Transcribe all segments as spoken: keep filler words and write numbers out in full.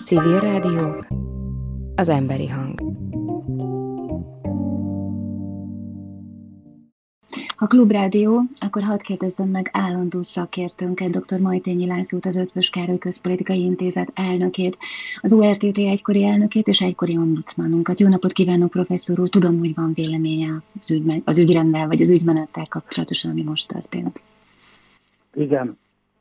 Civil rádió, az emberi hang. Ha Klubrádió, akkor hadd kérdezzem meg állandó szakértőnket, dr. Majtényi Lászlót, az Eötvös Károly Közpolitikai Intézet elnökét, az o er té té egykori elnökét és egykori ombudsmanunkat. Jó napot kívánok, professzor úr! Tudom, hogy van véleménye az, ügyme- az ügyrenddel vagy az ügymenettel kapcsolatosan, ami most történt. Igen.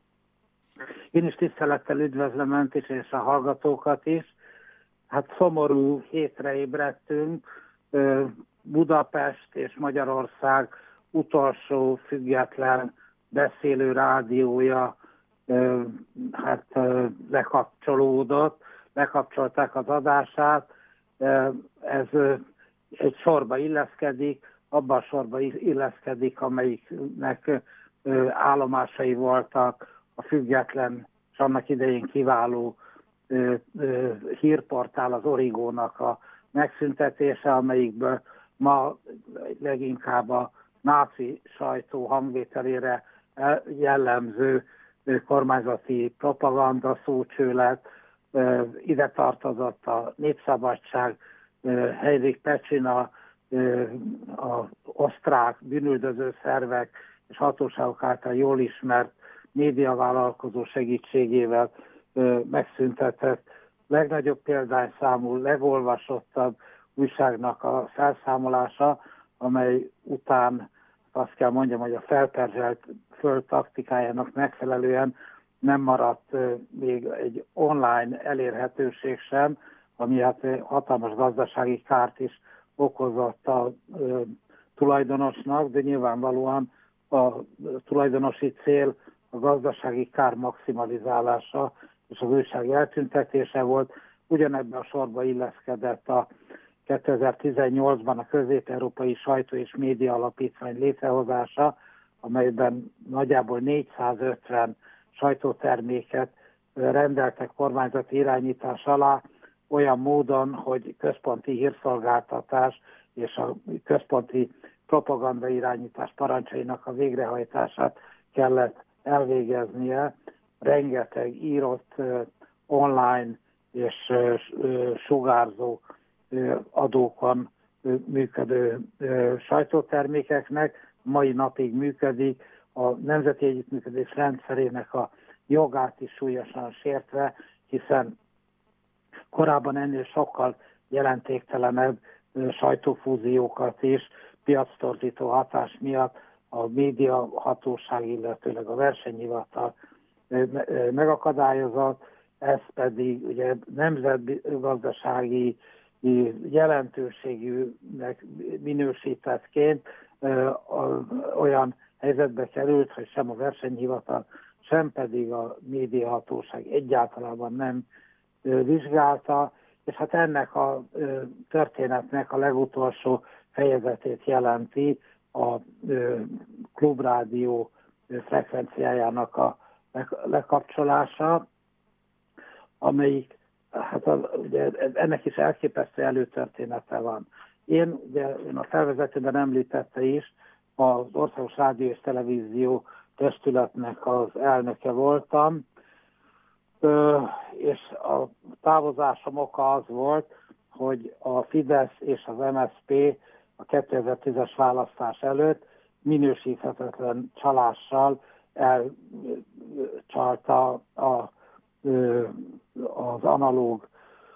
Én is tisztelettel üdvözlöm Önt is, és a hallgatókat is. Hát szomorú hétre ébredtünk. Budapest és Magyarország utolsó független beszélő rádiója hát lekapcsolódott, lekapcsolták az adását. Ez egy sorba illeszkedik, abban a sorba illeszkedik, amelyiknek állomásai voltak a független és annak idején kiváló hírportál, az Origónak a megszüntetése, amelyikből ma leginkább a náci sajtó hangvételére jellemző kormányzati propaganda szócsőlet. Ide tartozott a Népszabadság, Henrik Pecsina, az osztrák bűnüldöző szervek és hatóságok által jól ismert médiavállalkozó segítségével megszüntetett, legnagyobb példányszámú, legolvasottabb újságnak a felszámolása, amely után azt kell mondjam, hogy a felperzselt föld taktikájának megfelelően nem maradt még egy online elérhetőség sem, ami hát hatalmas gazdasági kárt is okozott a tulajdonosnak, de nyilvánvalóan a tulajdonosi cél a gazdasági kár maximalizálása és az újság eltüntetése volt. Ugyanebben a sorba illeszkedett a kétezer-tizennyolcban a Közép-Európai Sajtó és Média Alapítvány létrehozása, amelyben nagyjából négyszázötven sajtóterméket rendeltek kormányzati irányítás alá, olyan módon, hogy központi hírszolgáltatás és a központi propaganda irányítás parancsainak a végrehajtását kellett elvégeznie. Rengeteg írott online és sugárzó adókon működő sajtótermékeknek mai napig működik, a nemzeti együttműködés rendszerének a jogát is súlyosan sértve, hiszen korábban ennél sokkal jelentéktelenebb sajtófúziókat is piactorzító hatás miatt a médiahatóság, illetőleg a versenyhivatal megakadályozott, ez pedig ugye nemzetgazdasági jelentőségűnek minősítettként olyan helyzetbe került, hogy sem a versenyhivatal, sem pedig a médiahatóság egyáltalán nem vizsgálta, és hát ennek a történetnek a legutolsó fejezetét jelenti a Klubrádió frekvenciájának a lekapcsolása, amelyik, hát a, ugye ennek is elképesztő előtörténete van. Én, ugye én a felvezetőben említette is, az Országos Rádió és Televízió Testületnek az elnöke voltam, és a távozásom oka az volt, hogy a Fidesz és az em es zé pé a kétezer-tízes választás előtt minősíthetetlen csalással elcsalta a, az analóg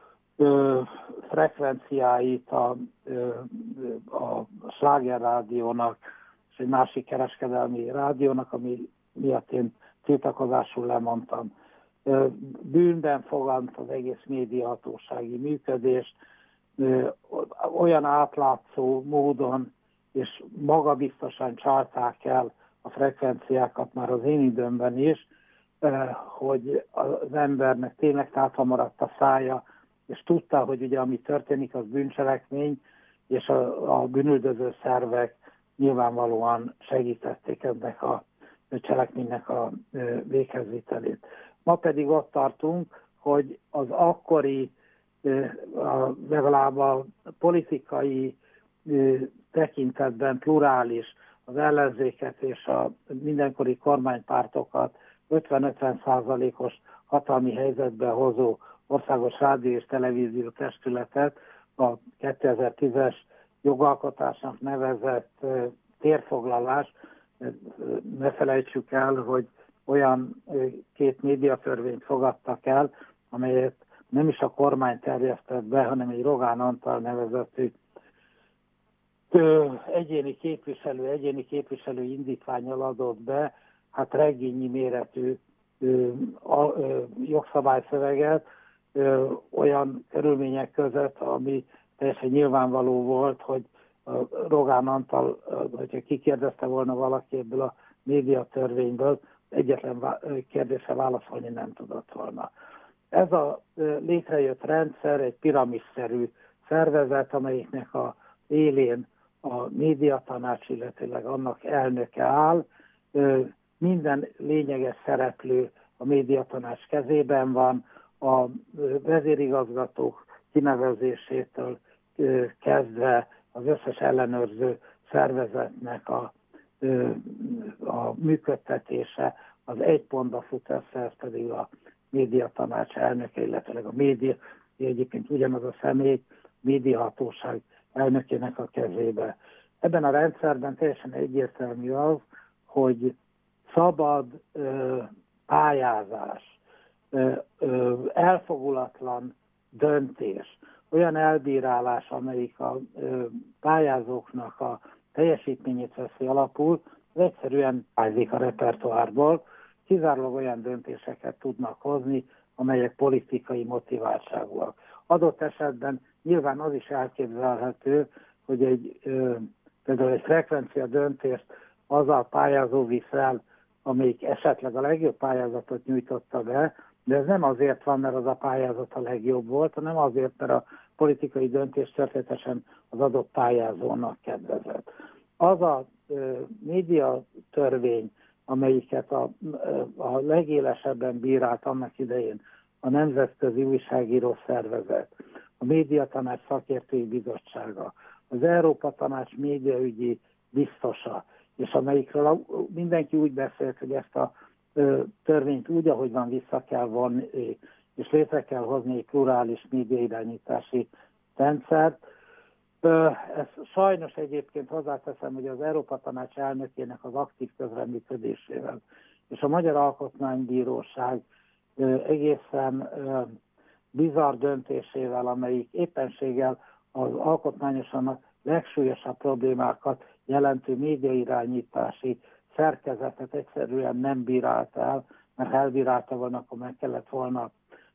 frekvenciáit a, a Sláger rádiónak és egy másik kereskedelmi rádiónak, ami miatt én tiltakozásul lemondtam. Bűnben fogant az egész médiahatósági működést, olyan átlátszó módon és magabiztosan csalták el a frekvenciákat már az én időmben is, hogy az embernek tényleg tátva maradt a szája, és tudta, hogy ugye ami történik, az bűncselekmény, és a, a bűnüldöző szervek nyilvánvalóan segítették ennek a cselekménynek a véghezvitelét. Ma pedig ott tartunk, hogy az akkori, legalább a politikai tekintetben plurális, az ellenzéket és a mindenkori kormánypártokat ötven-ötven százalékos hatalmi helyzetbe hozó Országos Rádió és Televízió Testületet a kétezer-tízes jogalkotásnak nevezett térfoglalás. Ne felejtsük el, hogy olyan két médiatörvényt fogadtak el, amelyet nem is a kormány terjesztett be, hanem egy Rogán Antal nevezetű egyéni képviselő, egyéni képviselő indítvánnyal adott be, hát regényi méretű jogszabályszöveget olyan körülmények között, ami teljesen nyilvánvaló volt, hogy Rogán Antal, hogyha kikérdezte volna valaki ebből a médiatörvényből, egyetlen kérdésre válaszolni nem tudott volna. Ez a létrejött rendszer egy piramisszerű szervezet, amelyiknek a élén a médiatanács, illetőleg annak elnöke áll. Minden lényeges szereplő a médiatanács kezében van, a vezérigazgatók kinevezésétől kezdve az összes ellenőrző szervezetnek a, a működtetése, az egy pontba fut össze, ez pedig a médiatanács elnöke, illetve a média, egyébként ugyanaz a személy, médiahatóság elnökének a kezébe. Ebben a rendszerben teljesen egyértelmű az, hogy szabad ö, pályázás, ö, ö, elfogulatlan döntés, olyan elbírálás, amelyik a ö, pályázóknak a teljesítményét veszi alapul, az egyszerűen pályázik a repertoárból, kizárólag olyan döntéseket tudnak hozni, amelyek politikai motiváltságúak. Adott esetben nyilván az is elképzelhető, hogy egy, ö, például egy frekvencia döntést az a pályázó visz el, amelyik esetleg a legjobb pályázatot nyújtotta be, de ez nem azért van, mert az a pályázat a legjobb volt, hanem azért, mert a politikai döntés történetesen az adott pályázónak kedvezett. Az a ö, média törvény, amelyiket a, a legélesebben bírált annak idején a Nemzetközi Újságíró Szervezet, a Médiatanács Szakértői Bizottsága, az Európa Tanács médiaügyi biztosa, és amelyikről mindenki úgy beszélt, hogy ezt a ö, törvényt úgy, ahogy van, vissza kell vonni, és létre kell hozni egy plurális médiairányítási rendszert. Ez sajnos egyébként hozzáteszem, hogy az Európa Tanács elnökének az aktív közreműködésével és a Magyar Alkotmánybíróság egészen bizarr döntésével, amelyik éppenséggel az alkotmányosan a legsúlyosabb problémákat jelentő médiairányítási szerkezetet egyszerűen nem bírált el, mert ha elbírálta volna, akkor meg kellett volna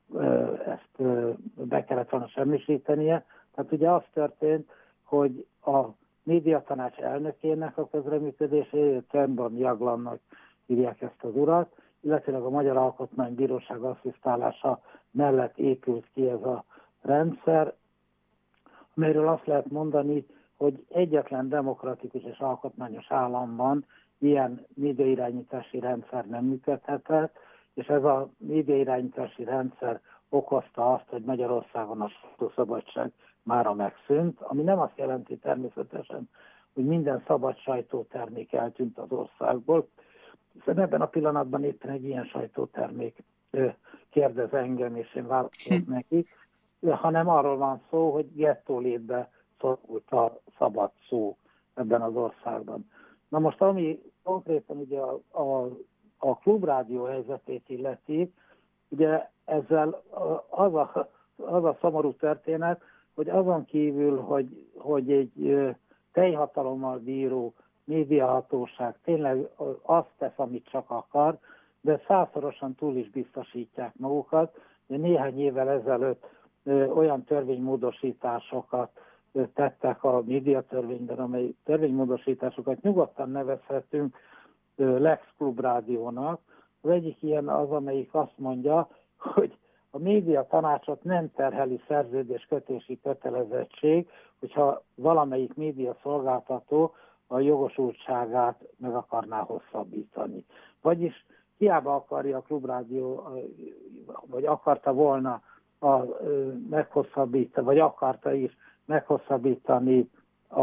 ezt be kellett volna semmisítenie. Tehát ugye az történt, hogy a médiatanács elnökének a közreműködéséért, Tönborn Jaglannak hívják ezt az urat, illetve a Magyar Alkotmánybíróság asszisztálása mellett épült ki ez a rendszer, amelyről azt lehet mondani, hogy egyetlen demokratikus és alkotmányos államban ilyen médiairányítási rendszer nem működhetett, és ez a médiairányítási rendszer okozta azt, hogy Magyarországon a sajtószabadság mára megszűnt, ami nem azt jelenti természetesen, hogy minden szabad sajtótermék eltűnt az országból, hiszen ebben a pillanatban éppen egy ilyen sajtótermék kérdez engem, és én válaszolok neki, hanem arról van szó, hogy gettó létbe szorult a szabad szó ebben az országban. Na most, ami konkrétan ugye a, a, a klubrádió helyzetét illeti, ugye ezzel az a, az a szomorú történet, hogy azon kívül, hogy, hogy egy teljhatalommal bíró médiahatóság tényleg azt tesz, amit csak akar, de százszorosan túl is biztosítják magukat. De néhány évvel ezelőtt ö, olyan törvénymódosításokat ö, tettek a médiatörvényben, amely törvénymódosításokat nyugodtan nevezhetünk ö, Lex Klubrádiónak. Az egyik ilyen az, amelyik azt mondja, hogy a média tanácsot nem terheli szerződéskötési kötelezettség, hogyha valamelyik média szolgáltató a jogosultságát meg akarná hosszabbítani. Vagyis hiába akarja a Klubrádió, vagy akarta volna a, meghosszabbítani, vagy akarta is meghosszabbítani a,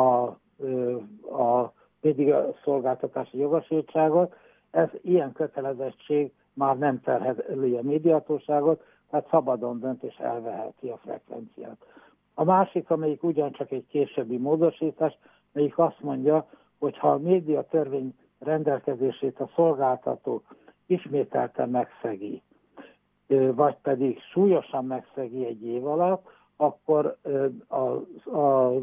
a média szolgáltatási jogosultságot, ez ilyen kötelezettség már nem terheli a médiahatóságot, tehát szabadon dönt és elveheti a frekvenciát. A másik, amelyik ugyancsak egy későbbi módosítás, melyik azt mondja, hogy ha a médiatörvény rendelkezését a szolgáltató ismételten megszegi, vagy pedig súlyosan megszegi egy év alatt, akkor a, a,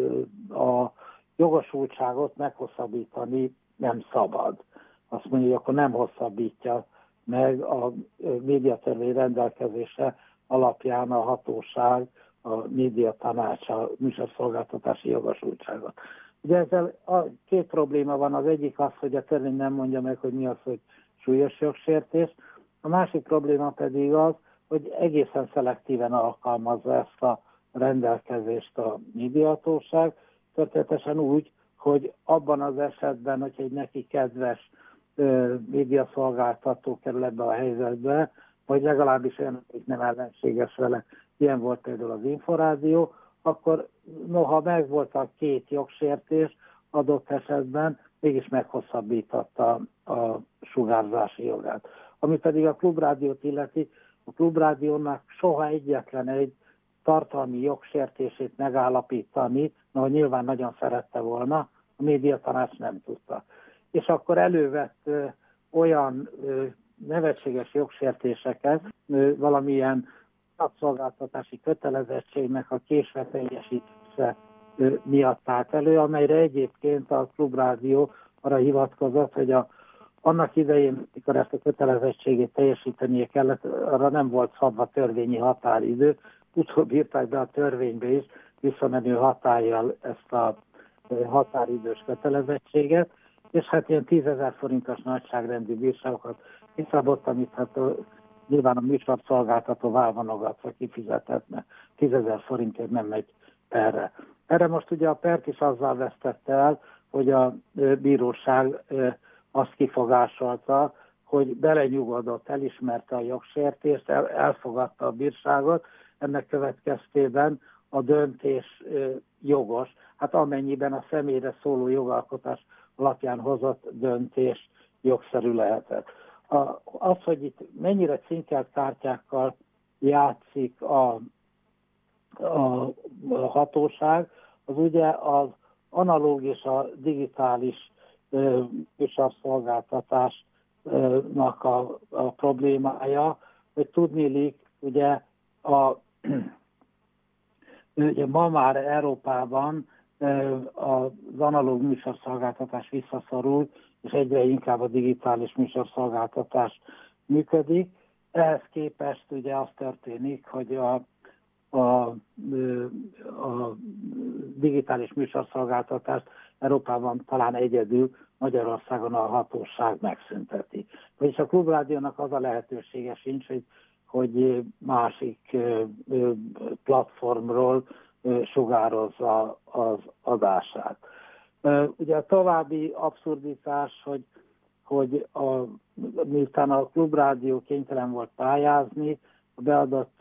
a jogosultságot meghosszabbítani nem szabad. Azt mondja, hogy akkor nem hosszabbítja meg a médiatörvény rendelkezése alapján a hatóság, a médiatanács, a műsorszolgáltatási jogosultságot. Ugye ezzel a két probléma van, az egyik az, hogy a törvény nem mondja meg, hogy mi az, hogy súlyos jogsértés, a másik probléma pedig az, hogy egészen szelektíven alkalmazza ezt a rendelkezést a médiahatóság, történetesen úgy, hogy abban az esetben, hogy egy neki kedves ö, médiaszolgáltató kerül ebbe a helyzetbe, vagy legalábbis olyan, akik nem ellenséges vele, ilyen volt például az Inforádió, akkor noha megvolt a két jogsértés adott esetben, mégis meghosszabbította a sugárzási jogát. Ami pedig a Klubrádiót illeti, a Klubrádiónak soha egyetlen egy tartalmi jogsértését megállapítani, noha nyilván nagyon szerette volna, a médiatanács nem tudta. És akkor elővett ö, olyan ö, nevetséges jogsértéseket, ö, valamilyen szolgáltatási kötelezettségnek a késve teljesítése ö, miatt állt elő, amelyre egyébként a Klubrádió arra hivatkozott, hogy a annak idején, mikor ezt a kötelezettségét teljesítenie kellett, arra nem volt szabva törvényi határidő, utóbb írták be a törvénybe is visszamenő hatállyal ezt a határidős kötelezettséget, és hát ilyen tízezer forintos nagyságrendű bírságokat kiszabott, amit hát a, nyilván a műsorszolgáltató válvonogatva kifizetett, mert tízezer forintért nem megy erre. Erre most ugye a pert is azzal vesztette el, hogy a bíróság azt kifogásolta, hogy belenyugodott, elismerte a jogsértést, el, elfogadta a bírságot, ennek következtében a döntés ö, jogos, hát amennyiben a személyre szóló jogalkotás alapján hozott döntés jogszerű lehetett. A, az, hogy itt mennyire cinkelt kártyákkal játszik a, a, a hatóság, az ugye az analóg és a digitális műsorszolgáltatásnak a, a problémája, hogy tudniillik, ugye, a, ugye ma már Európában az analóg műsorszolgáltatás visszaszorul, és egyre inkább a digitális műsorszolgáltatás működik. Ehhez képest ugye az történik, hogy a A, a digitális műsorszolgáltatást Európában talán egyedül, Magyarországon a hatóság megszünteti. Vagyis a Klubrádiónak az a lehetősége sincs, hogy, hogy másik platformról sugározza az adását. Ugye a további abszurditás, hogy, hogy a, miután a Klubrádió kénytelen volt pályázni, a beadott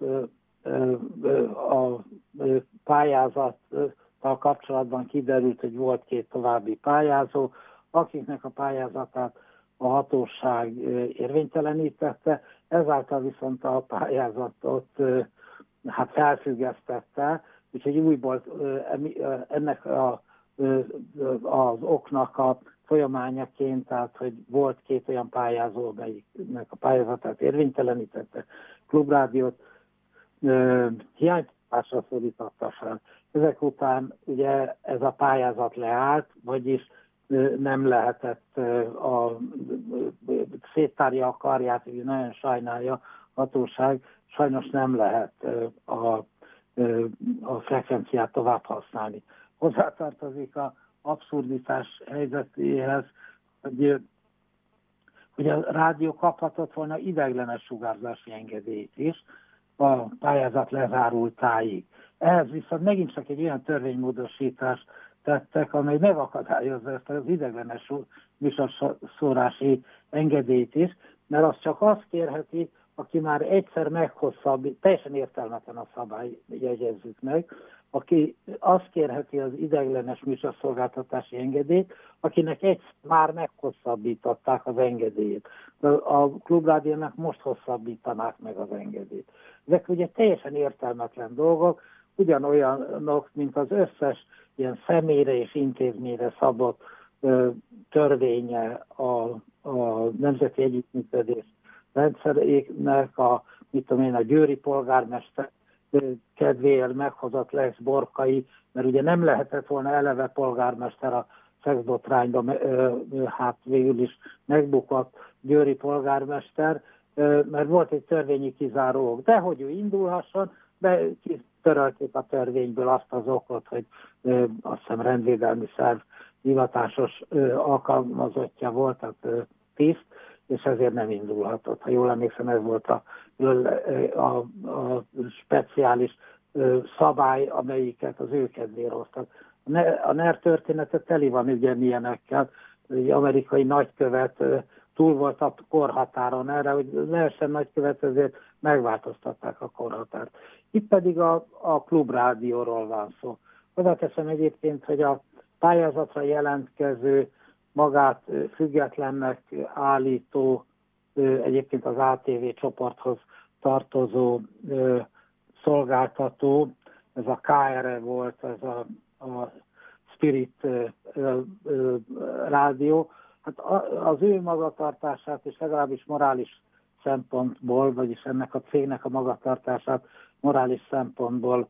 a pályázattal kapcsolatban kiderült, hogy volt két további pályázó, akiknek a pályázatát a hatóság érvénytelenítette, ezáltal viszont a pályázatot hát felfüggesztette, úgyhogy újból ennek a, az oknak a folyamányaként, tehát hogy volt két olyan pályázó, amelyiknek a pályázatát érvénytelenítette, Klubrádiót hiánypályázásra szólította fel. Ezek után ugye ez a pályázat leállt, vagyis nem lehetett a széttárja a karját, hogy nagyon sajnálja a hatóság, sajnos nem lehet a, a frekvenciát tovább használni. Hozzátartozik az abszurditás helyzetéhez, hogy, hogy a rádió kaphatott volna ideiglenes sugárzási engedélyt is a pályázat lezárultáig. Ehhez viszont megint csak egy olyan törvénymódosítást tettek, amely megakadályozza ezt az ideiglenes műsorszórási engedélyt is, mert az csak azt kérheti, aki már egyszer meghosszabbít, teljesen értelmetlen a szabály, jegyezzük meg, aki azt kérheti az ideiglenes műsorszolgáltatási engedélyt, akinek egy már meghosszabbították az engedélyét. A Klubrádiónak most hosszabbítanák meg az engedélyt. Ezek ugye teljesen értelmetlen dolgok, ugyanolyanok, mint az összes ilyen személyre és intézményre szabott ö, törvénye a, a nemzeti együttműködés rendszerének, a, mit tudom én, a győri polgármester kedvéért meghozott Lex Borkai, mert ugye nem lehetett volna eleve polgármester a szexbotrányban, hát végül is megbukott győri polgármester, mert volt egy törvényi kizáró ok. De hogy ő indulhasson, be törölték a törvényből azt az okot, hogy azt hiszem rendvédelmi szerv hivatásos alkalmazottja volt, tehát tiszt, és ezért nem indulhatott. Ha jól emlékszem, ez volt a, a, a speciális szabály, amelyiket az ő kedvére hoztak. A NER története teli van ugye milyenekkel, egy amerikai nagykövet túl volt a korhatáron erre, hogy lehessen nagykövet, ezért megváltoztatták a korhatárt. Itt pedig a, a Klubrádióról van szó. Oda teszem egyébként, hogy a pályázatra jelentkező, magát függetlennek állító, egyébként az á té vé csoporthoz tartozó szolgáltató, ez a ká er e volt, ez a, a Spirit rádió, hát az ő magatartását, és legalábbis morális szempontból, vagyis ennek a cégnek a magatartását morális szempontból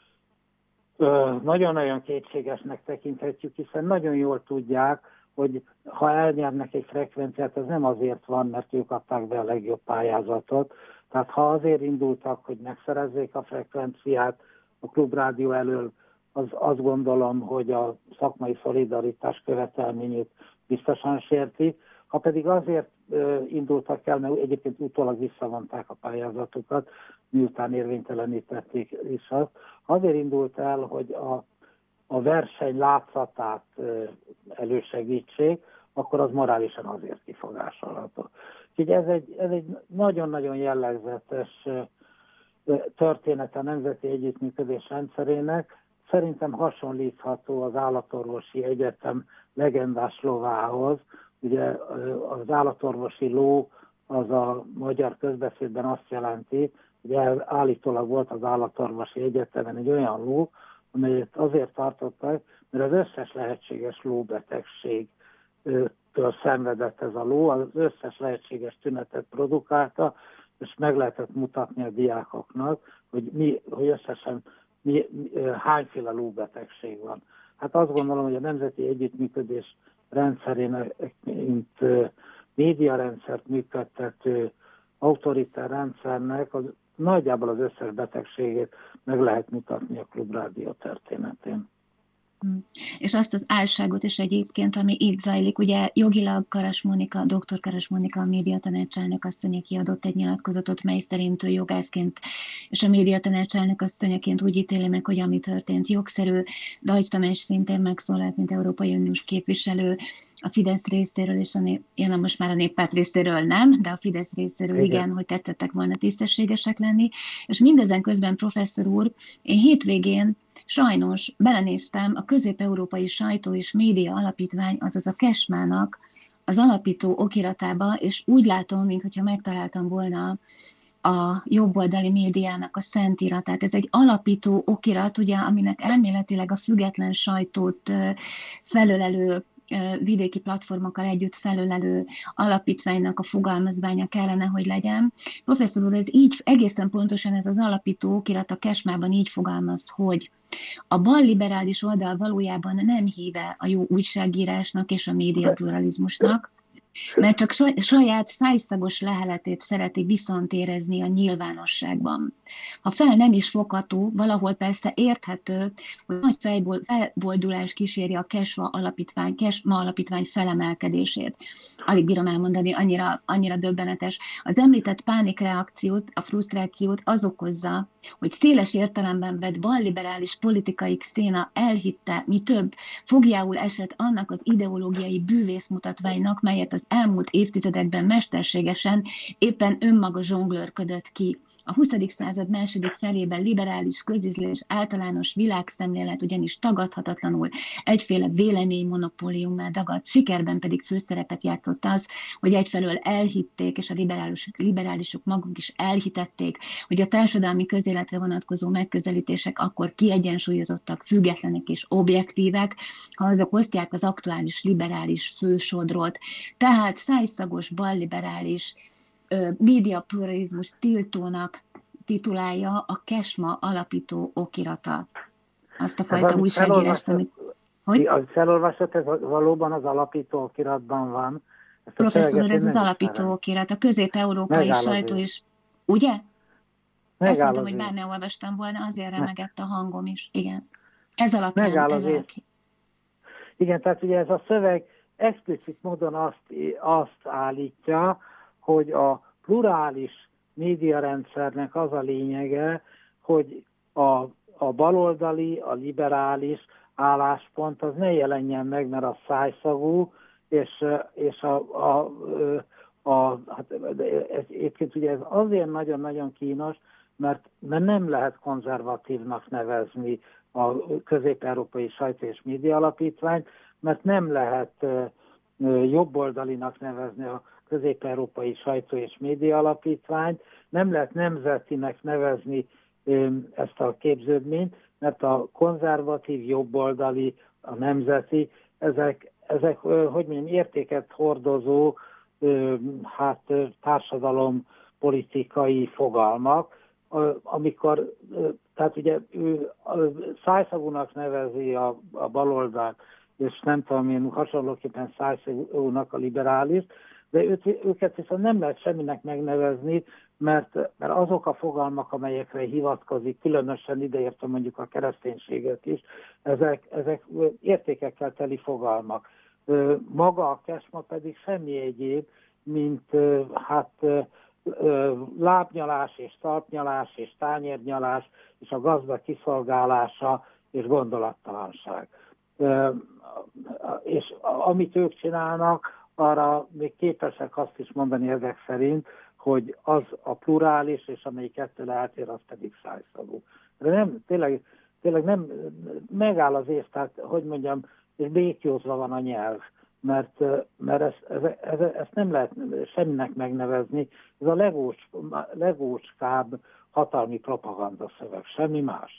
nagyon-nagyon kétségesnek tekinthetjük, hiszen nagyon jól tudják, hogy ha elnyernek egy frekvenciát, ez nem azért van, mert ők adták be a legjobb pályázatot. Tehát ha azért indultak, hogy megszerezzék a frekvenciát a Klubrádió elől, az azt gondolom, hogy a szakmai szolidaritás követelményét biztosan sérti. Ha pedig azért ö, indultak el, mert egyébként utólag visszavonták a pályázatukat, miután érvénytelenítették is azt, azért indult el, hogy a, a verseny látszatát ö, elősegítsék, akkor az morálisan azért kifogásolható. Úgyhogy ez egy, ez egy nagyon-nagyon jellegzetes történet a Nemzeti Együttműködés rendszerének. Szerintem hasonlítható az Állatorvosi Egyetem legendás lovához. Ugye az állatorvosi ló az a magyar közbeszédben azt jelenti, hogy állítólag volt az Állatorvosi Egyetemen egy olyan ló, amelyet azért tartottak, mert az összes lehetséges lóbetegség től szenvedett ez a ló, az összes lehetséges tünetet produkálta, és meg lehetett mutatni a diákoknak, hogy, mi, hogy összesen mi, hányféle lóbetegség van. Hát azt gondolom, hogy a Nemzeti Együttműködés rendszerének, mint médiarendszert működtető autoritár rendszernek az, nagyjából az összes betegségét meg lehet mutatni a Klubrádió történetén. És azt az álságot is egyébként, ami itt zajlik, ugye jogilag Karas Mónika, doktor Karas Mónika, a médiatanácselnök asszony kiadott egy nyilatkozatot, mely szerint ő jogászként és a médiatanácselnök asszonyaként úgy ítéli meg, hogy ami történt jogszerű. Dajcs Tamás szintén megszólalt, mint Európai Uniós képviselő, a Fidesz részéről, és a nép, ja, most már a Néppárt részéről nem, de a Fidesz részéről igen, igen, hogy tettek volna tisztességesek lenni. És mindezen közben, professzor úr, én hétvégén sajnos belenéztem a Közép-Európai Sajtó és Média Alapítvány, azaz a Kesmának az alapító okiratába, és úgy látom, mintha megtaláltam volna a jobboldali médiának a szentiratát. Ez egy alapító okirat, ugye, aminek elméletileg a független sajtót felölelő vidéki platformokkal együtt felölelő alapítványnak a fogalmazványa kellene, hogy legyen. Professzor úr, ez így egészen pontosan ez az alapító okirat a Kesmában így fogalmaz, hogy a balliberális oldal valójában nem híve a jó újságírásnak és a médiapluralizmusnak, mert csak saját szájszagos leheletét szereti viszont érezni a nyilvánosságban. Ha fel nem is fogható, valahol persze érthető, hogy nagy felboldulás kíséri a Kesma alapítvány, Kesma alapítvány felemelkedését. Alig bírom elmondani, annyira, annyira döbbenetes. Az említett pánikreakciót, a frusztrációt az okozza, hogy széles értelemben vett balliberális politikai széna elhitte, mi több, fogjául esett annak az ideológiai bűvészmutatványnak, melyet az elmúlt évtizedekben mesterségesen éppen önmaga zsonglőrködött ki A huszadik század második felében liberális közízlés, általános világszemlélet ugyanis tagadhatatlanul egyféle véleménymonopóliummá dagadt, sikerben pedig főszerepet játszott az, hogy egyfelől elhitték, és a liberális, liberálisok maguk is elhitették, hogy a társadalmi közéletre vonatkozó megközelítések akkor kiegyensúlyozottak, függetlenek és objektívek, ha azok osztják az aktuális liberális fősodrot. Tehát szájszagos, balliberális, médiapluralizmus tiltónak titulálja a Kesma alapító okirata. Azt a fajta újságírást, amit... Hogy? Az felolvasott, ez valóban az alapító okiratban van. Professzor úr, ez az alapító okirat, a közép-európai sajtó is. Ugye? Megáll Azt mondtam, hogy bár ne olvastam volna, azért remegett a hangom is. Igen. Ez alapján. Megáll ez alapján. Igen, tehát ugye ez a szöveg explicit módon azt, azt állítja, hogy a plurális médiarendszernek az a lényege, hogy a, a baloldali, a liberális álláspont az ne jelenjen meg, mert az szájszagú, és, és a, a, a, a hát ez, egyébként ugye ez azért nagyon-nagyon kínos, mert, mert nem lehet konzervatívnak nevezni a Közép-Európai Sajtó és Média Alapítványt, mert nem lehet jobboldalinak nevezni a Közép-Európai Sajtó és Média Alapítványt, nem lehet nemzetinek nevezni ezt a képződményt, mert a konzervatív, jobboldali, a nemzeti, ezek, ezek hogy mondjam, értéket hordozó hát, társadalompolitikai fogalmak, amikor, tehát ugye ő szájszagúnak nevezi a, a baloldalt, és nem tudom én, hasonlóképpen szájszagúnak a liberális, de őt, őket viszont nem lehet semminek megnevezni, mert, mert azok a fogalmak, amelyekre hivatkozik, különösen ideértem mondjuk a kereszténységet is, ezek, ezek értékekkel teli fogalmak. Maga a Kesma pedig semmi egyéb, mint hát lábnyalás és talpnyalás és tányérnyalás és a gazda kiszolgálása és gondolattalanság. És amit ők csinálnak, arra még képesek azt is mondani ezek szerint, hogy az a plurális, és amelyik ettől eltér, az pedig szájszagú. De nem, tényleg, tényleg nem megáll az ész, tehát, hogy mondjam, és békjózva van a nyelv, mert, mert ezt, ezt, ezt nem lehet semminek megnevezni. Ez a legós, legócskább hatalmi propaganda szöveg, semmi más.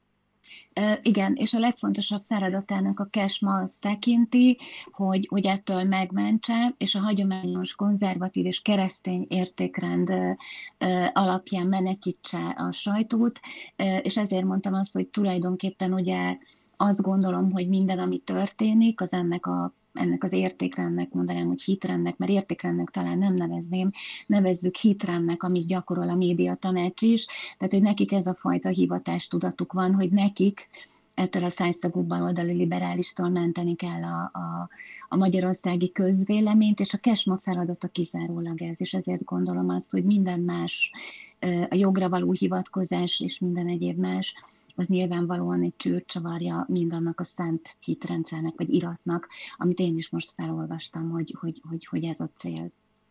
Igen, és a legfontosabb feladatának a Kesma azt tekinti, hogy, hogy ettől megmentse, és a hagyományos konzervatív és keresztény értékrend alapján menekítse a sajtót, és ezért mondtam azt, hogy tulajdonképpen ugye azt gondolom, hogy minden, ami történik, az ennek a ennek az értékrendnek, mondanám, hogy hitrendnek, mert értékrendnek talán nem nevezném, nevezzük hitrendnek, amit gyakorol a média tanács is, tehát, hogy nekik ez a fajta hivatástudatuk van, hogy nekik ettől a szájszagú baloldali liberálistól menteni kell a, a, a magyarországi közvéleményt, és a Kesma feladata kizárólag ez, és ezért gondolom azt, hogy minden más, a jogra való hivatkozás és minden egyéb más, az nyilvánvalóan egy csőrcsavarja mindannak a szent hitrendszernek, vagy iratnak, amit én is most felolvastam, hogy, hogy, hogy, hogy ez a cél.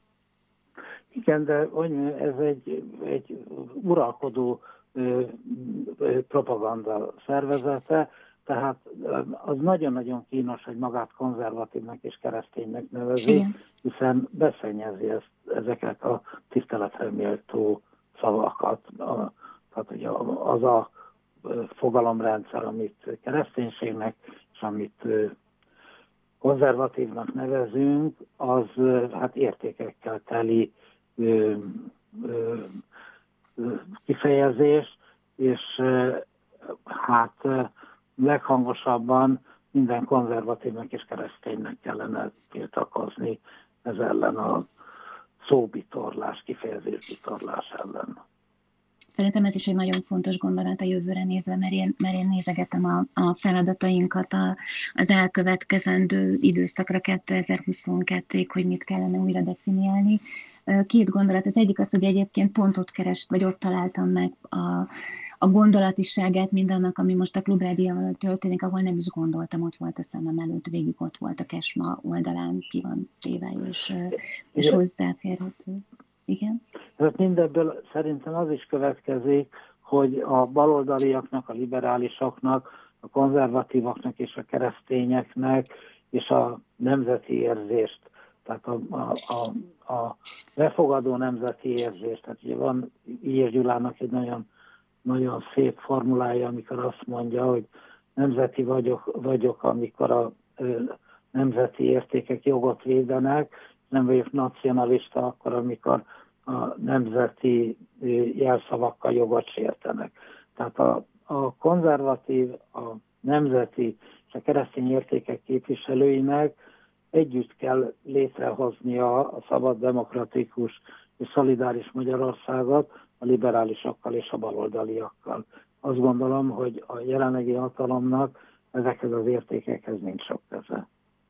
Igen, de ez egy, egy uralkodó propaganda szervezete, tehát az nagyon-nagyon kínos, hogy magát konzervatívnak és kereszténynek nevezi, igen, hiszen beszennyezi ezt, ezeket a tiszteletre méltó szavakat. A, tehát ugye az a fogalomrendszer, amit kereszténységnek, és amit konzervatívnak nevezünk, az hát értékekkel teli ö, ö, kifejezés, és hát leghangosabban minden konzervatívnak és kereszténynek kellene tiltakozni ez ellen a szóbitorlás, kifejezésbitorlás ellen. Szerintem ez is egy nagyon fontos gondolat a jövőre nézve, mert én, mert én nézegetem a, a feladatainkat a, az elkövetkezendő időszakra kétezer-huszonkettőig, hogy mit kellene újra definiálni. Két gondolat. Az egyik az, hogy egyébként pont ott kerest, vagy ott találtam meg a, a gondolatiságát mindannak, ami most a Klubrádióval történik, ahol nem is gondoltam, ott volt a szemem előtt, végig ott volt a Kesma oldalán, ki van téve, és, és hozzáférhető. Igen? Tehát mindebből szerintem az is következik, hogy a baloldaliaknak, a liberálisoknak, a konzervatívaknak és a keresztényeknek és a nemzeti érzést, tehát a, a, a, a befogadó nemzeti érzést. Tehát ugye van Illyés Gyulának egy nagyon, nagyon szép formulája, amikor azt mondja, hogy nemzeti vagyok, vagyok amikor a ö, nemzeti értékek jogot védenek, nem vagyok nacionalista akkor, amikor a nemzeti jelszavakkal jogot sértenek. Tehát a, a konzervatív, a nemzeti és a keresztény értékek képviselőinek együtt kell létrehoznia a szabad, demokratikus és szolidáris Magyarországot a liberálisokkal és a baloldaliakkal. Azt gondolom, hogy a jelenlegi hatalomnak ezekhez az értékekhez nincs sok köze.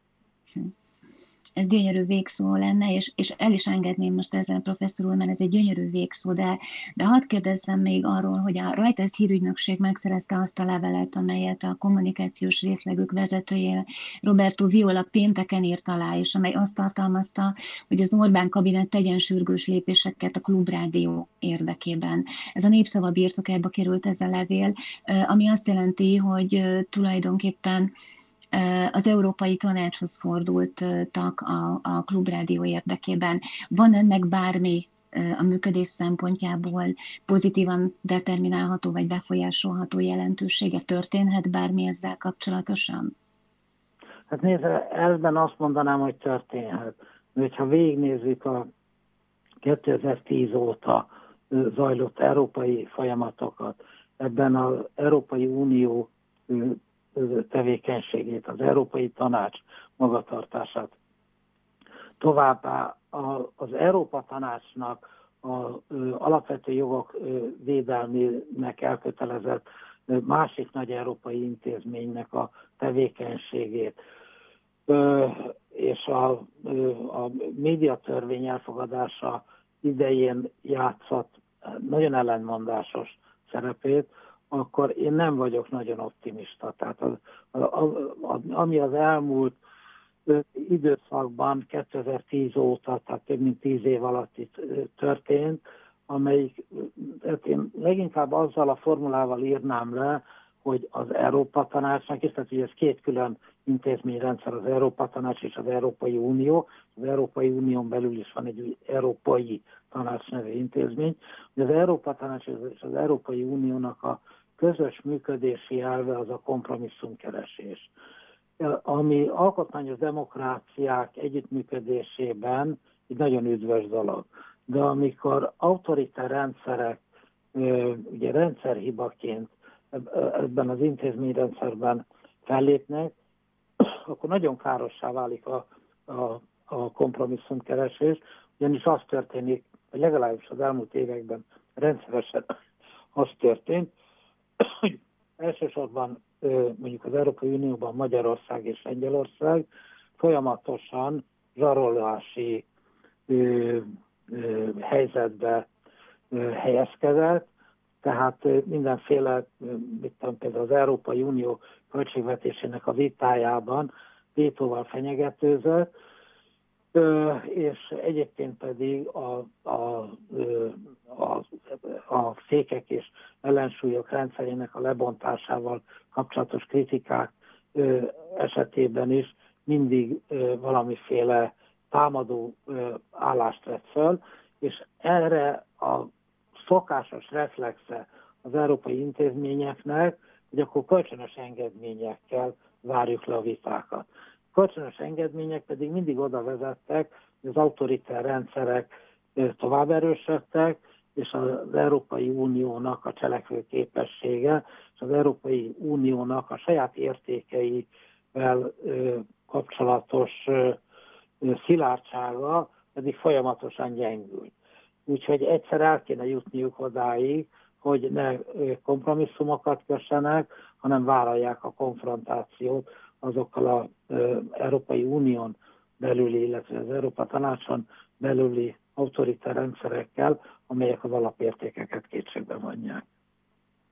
Ez gyönyörű végszó lenne, és, és el is engedném most ezzel, professzor úr, mert ez egy gyönyörű végszó, de, de hadd kérdezzem még arról, hogy a Reuters hírügynökség megszerezte azt a levelet, amelyet a kommunikációs részlegük vezetője, Roberto Viola pénteken írt alá, és amely azt tartalmazta, hogy az Orbán kabinet tegyen sürgős lépéseket a Klubrádió érdekében. Ez a Népszava birtokába került ez a levél, ami azt jelenti, hogy tulajdonképpen az Európai Tanácshoz fordultak a, a Klubrádió érdekében. Van ennek bármi a működés szempontjából pozitívan determinálható vagy befolyásolható jelentősége? Történhet bármi ezzel kapcsolatosan? Hát nézze, elvben azt mondanám, hogy történhet. Mert ha végignézzük a kétezer-tíz óta zajlott európai folyamatokat, ebben az Európai Unió tevékenységét, az Európai Tanács magatartását. Továbbá az Európa Tanácsnak az alapvető jogok védelmének elkötelezett másik nagy európai intézménynek a tevékenységét, és a, a médiatörvény elfogadása idején játszott nagyon ellentmondásos szerepét, akkor én nem vagyok nagyon optimista. Tehát az, az, az, ami az elmúlt időszakban kétezer-tíz óta, tehát több mint tíz év alatt itt történt, amelyik, hát én leginkább azzal a formulával írnám le, hogy az Európa Tanácsnak, és tehát hogy ez két külön intézményrendszer, az Európa Tanács és az Európai Unió, az Európai Unión belül is van egy Európai Tanács nevű intézmény, hogy az Európa Tanács és az Európai Uniónak a közös működési elve az a kompromisszumkeresés, ami alkotmányos demokráciák együttműködésében egy nagyon üdvös dolog. De amikor autoritár rendszerek ugye rendszerhibaként ebben az intézményrendszerben fellépnek, akkor nagyon károssá válik a, a, a kompromisszumkeresés, ugyanis az történik, vagy legalábbis az elmúlt években rendszeresen az történt, hogy elsősorban mondjuk az Európai Unióban Magyarország és Lengyelország folyamatosan zsarolási ö, ö, helyzetbe ö, helyezkedett, tehát mindenféle, mit tudom, például az Európai Unió költségvetésének a vitájában vétóval fenyegetőzött, és egyébként pedig a, a, a, a fékek és ellensúlyok rendszerének a lebontásával kapcsolatos kritikák esetében is mindig valamiféle támadó állást vett föl, és erre a szokásos reflexe az európai intézményeknek, hogy akkor kölcsönös engedményekkel várjuk le a vitákat. Kölcsönös engedmények pedig mindig oda vezettek, hogy az autoritár rendszerek tovább erősödtek, és az Európai Uniónak a cselekvő képessége, és az Európai Uniónak a saját értékeivel kapcsolatos szilárdsága pedig folyamatosan gyengült. Úgyhogy egyszer el kéne jutniuk odáig, hogy ne kompromisszumokat kössenek, hanem vállalják a konfrontációt azokkal az Európai Unión belüli, illetve az Európa Tanácson belüli autoritár rendszerekkel, amelyek az alapértékeket kétségbe vonják.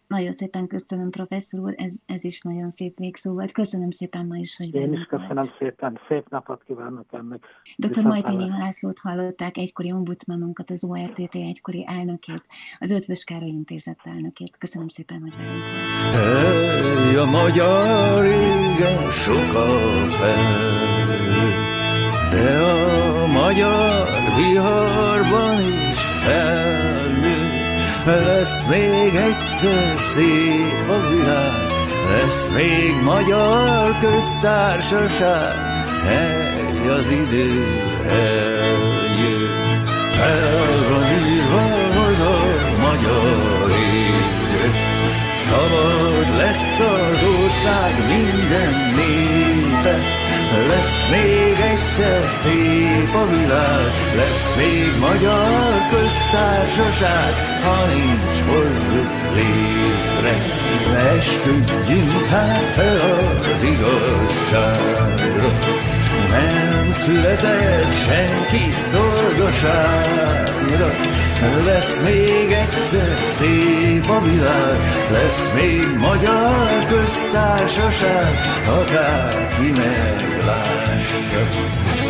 Nagyon szépen köszönöm, professzor úr, ez, ez is nagyon szép végszó volt. Köszönöm szépen ma is, hogy Én is köszönöm volt. szépen, szép napot kívánok ennek. doktor Majtényi Lászlót hallották, egykori ombudsmanunkat, az o er té té egykori elnökét, az Eötvös Károly Intézet elnökét. Köszönöm szépen, hogy velünk volt. Hey, a magyar régen sokkal fel, de a magyar viharban is felnő. Lesz még egyszer szép a világ, lesz még magyar köztársaság, hely az idő eljön. El van írva haza magyar élet, szabad lesz az ország minden népe. Lesz még egyszer szép a világ, lesz még magyar köztársaság, ha nincs, hozzuk létre. Esküdjünk hát fel az igazságra, nem született senki szolgaságra. Lesz még egyszer szép a világ, lesz még magyar köztársaság, akárki meglássa.